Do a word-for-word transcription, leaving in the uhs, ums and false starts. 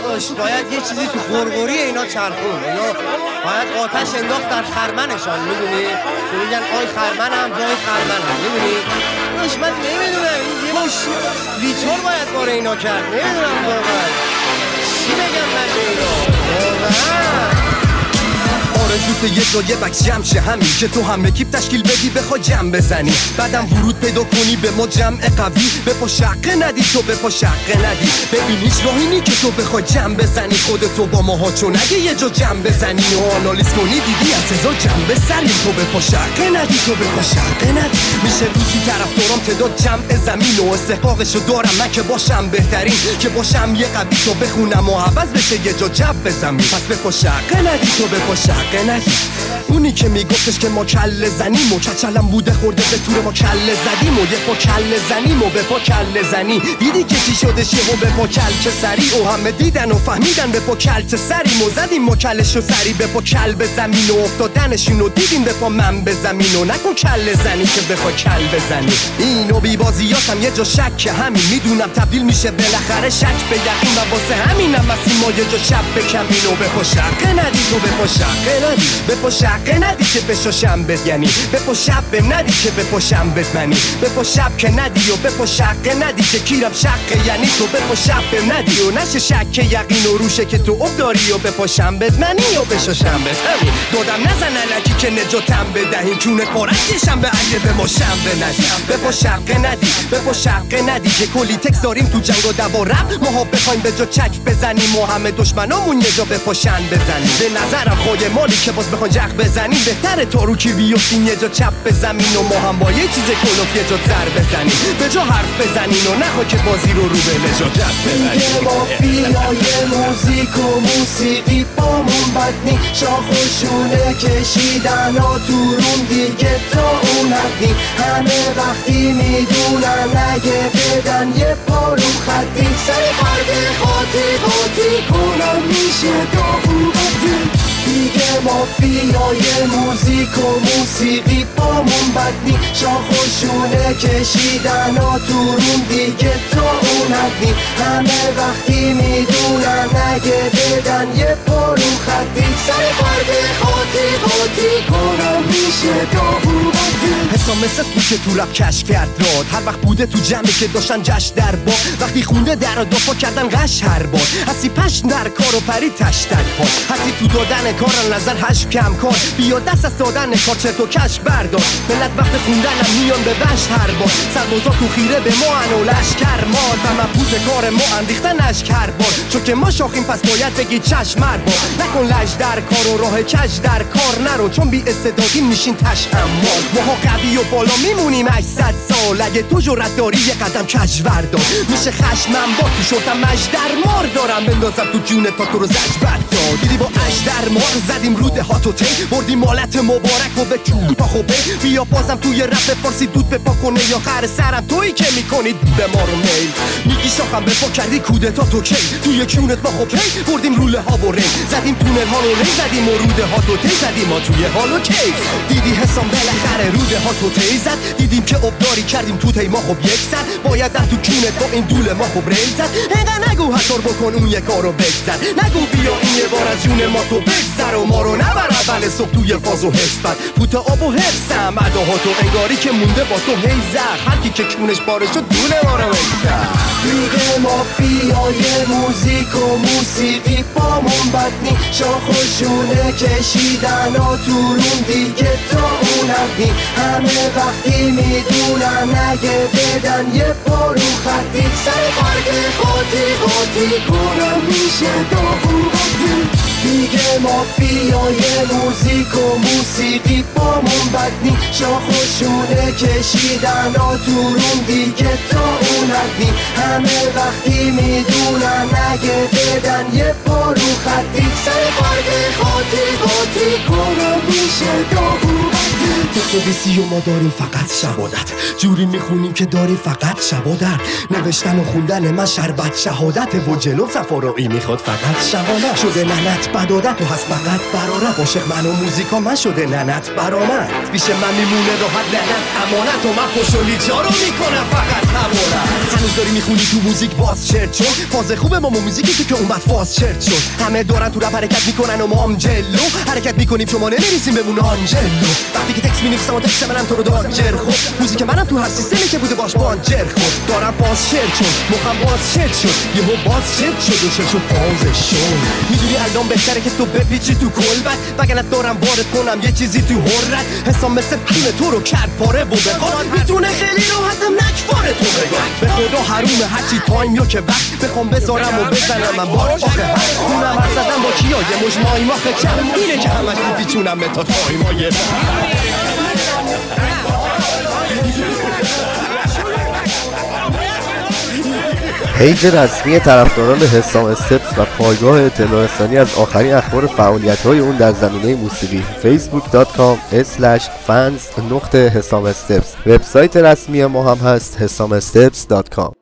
داداش باید یه چیزی تو غرغری اینا چرخون، اینا باید آتش انداخت در خرمنشان، میدونی؟ که میگن آی خرمنم وای خرمنم، میدونی؟ داداش من نمیدونم یه مش لیچور باید بار اینا کرد، نمیدونم واقعا چی بگم من به اینا واقعا. آرزوت یه جای بکس جمع شه همین که تو هم اکیپ تشکیل بدی بخوا جمع بزنی، بعدم ورود پیدا کنی به ما جمع قوی، به پا شقه ندی تو به پا شقه ندی، ببین هیچ راهی نی که تو بخوای جمع بزنی خودتو با ماها، چون اگه یه جا جمع بزنی و آنالیز کنی دیدی از هزار جمع بسریم، تو به پا شقه ندی تو به پا شقه ندی. میشه روزی طرفدارام تعداد جمع زمین و استحقاقشو دارم من که باشم بهترین، که باشم یه قوی تو بخونم و عوض بشه یه جا جب بزنی، پس به پا شقه ندی تو به پا شقه ندی. اونی که میگفتش که ما کله زنیم و چچلم بوده خورده به طور ما کله زدیم و یه پا کله زنیم و به پا کله زنی، دیدی که چی شدش یه به پا کلچه سری و همه دیدن و فهمیدن به پا کلچه سریم و زدیم ما کلشو سری به پا کل به زمین و افتادنشون و دیدیم به پا من به زمین و نکن کله زنی که به پا کل بزنی. اینو بی بازیاتم یه جا شک همین میدونم تبدیل میشه بالاخره شک به یقین و واسه همینم واسه ما یه جا شب بکمین و به پا شقه ندی تو به پا شقه ندی، به پا شقه ندی که بشاشم بد یعنی به پا شب بهم ندی که به پاشم بد منی، به پا شب که ندی و به پا شقه ندی که کیرم شقه یعنی تو به پا شب بهم ندی و نشه شک یقین و روشه که تو اب داری و به پاشم بد منی و بشاشم بد همین دادم نزن الکی که نجاتم بدهین چونه پارکشم به اگه به ما شم بنشم، به پا شقه ندی به پا شقه ندی که کلی تکس داریم تو جنگ و دعوا رب ماها بخوایم به جا چک بزنیم و همه دشمنامون یه جا به پاشن بزنیم. به نظرم خود مالی که باز بخوایم جق بزنیم بهتره تو رو کی بیفتین یه جا چپ بزنین و ما هم با یه چیز کلوف یه جا زر بزنیم، به جا حرف بزنین و نخوا که بازی رو رو به نجاجت ببریم. دیگه مافیای موزیک و موسیقی بامون بدنی، شاخوشونه کشیدن ها تو روم دیگه تا اون حدی، همه وقتی میدونن اگه بدن یه پارو خطی سر فرد خاطی خاطی کنم میشه داغون بدی. دیگه مافیای موزیک و موسیقی بامون بدنی، شاخوشونه کشیدن ها تو روم دیگه تا اون حدی، همه وقتی میدونن اگه بدن یه پارو خطی سر فرد خاطی خاطی کنم میشه داغون بدی. حسام مثل بود که تو رب کشف کرد راد، هر وقت بوده تو جمعی که داشتن جشن در با، وقتی خونده در و دفاع کردن قش هر بار، هستی پشت در کار و پری تشتک پا، هستی تو دادن کار نظر هشت کم کار، بیا دست از دادن کار چرت و کش بردار، ملت وقت خوندنم میان به بشت هر بار، سربازا تو خیره به ما ان و لشکر مال و مبهوت کار ما اندیختن اشک هر بار، چون که ما شاخیم پس باید بگی چشم هر بار، نکن لج در کار و راه کج در کار نرو، چون بی استعدادی میشین تش اموال، ماها قوی و بالا میمونیم هشتصد سال، اگه تو جرأت داری یه قدم کج بردار، میشه خشمم با تو شدم مج در مار دارم بندازم تو جونت تا تو رو زج بردار، دیدی با اش در مار زدیم رود هاتو تی، بردیم مالت مبارک و به چون پا خوبه، بیا بازم توی رپ فارسی دود به پا کنه یا خر سرم تویی که میکنید به ما رو میل، میگی شاخم به پا کردی کودتا تو کی، توی کونت ما خوب هی بردیم روله ها و ری، زدیم تونل ها رو ری زدیم و روده هاتو تی زدیم ما توی حال و کی، دیدی حسام بالاخره روده هاتو تی زد، دیدیم که ابداری کردیم تو تی ما خوب یک زد، باید در تو کونت با این دوله ما خوب ری زد، اینقدر نگو حتار بکن اون یک کارو بگذر، نگو بیا این یه بار از جون ما تو بگذر و ما رو نبر اول صبح توی فاز و حس بد فوت آب و حفظم بعدها تو انگاری که مونده با تو هی زخ، هر کی که کونش باره شد دوله ما رو بگذر. دیگه مافیای موزیک و موسیقی بامون بدنی، شاخوشونه کشیدن ها تو روم دیگه تا اون حدی، همه وقتی میدونن اگه بدن یه پارو خطی سر فرق خاطی خاطی کنم میشه داغون بدی. دیگه مافیای موزیک و موسیقی بامون بدنی، شاخوشونه کشیدن ها تو روم دیگه تا اون حدی، همه وقتی میدونن اگه بدن یه پارو خطی سر فرق خاطی خاطی کنم میشه داغون بدی. اقتدیسی و ما داریم فقط شهادت، جوری میخونیم که داری فقط شب و درد. نوشتن و خوندن من شربت شهادت و جلو صفارایی میخواد فقط شبانت. شده ننت بدادت و هست فقط برارت، عاشق من و موزیکا من شده ننت برامد. پیش من میمونه راحت ننت امانت و من خوشولی جا رو میکنم فقط همونت. هنوز داری میخونی تو موزیک باز چرت شد، فاز خوبه ما موزیکی تو که اومد فاز چرت شد. همه دورن تو رپ حرکت میکنن و ما هم جلو حرکت میکنیم شما نمیریسیم بمون آنجلو. وقتی که تکس مینویسم و تکس منم تو رو دانجر خود، موزیک منم تو هر سیستمی که بوده باش بانجر خود. دارم باز شرت شد مخم باز شرت شد، یهو باز شرت شد و شرت شد بازش شد. میدونی الان بهتره که تو بپیچی تو کلبت، وگرنه دارم وارد کنم یه چیزی تو حرت. حسام مثل پول تو رو کرد پاره و بخواد میتونه خیلی راحتم نکفاره تو بگم. به خدا حرومه هرچی تایم یا که وقت بخوام بذارم و بزنم من بار آخه هست اونم هر زدم با کیا یه مش مایم آخه چم اینه که همش میپیچونم به تا تایمای پیج رسمی طرفداران حسام استپس و پایگاه اطلاع رسانی از آخرین اخبار فعالیت‌های اون در زمینه موسیقی فیسبوک دات کام اسلش فنز نقطه حسام استپس. وبسایت رسمی ما هم هست حسام استپس دات کام.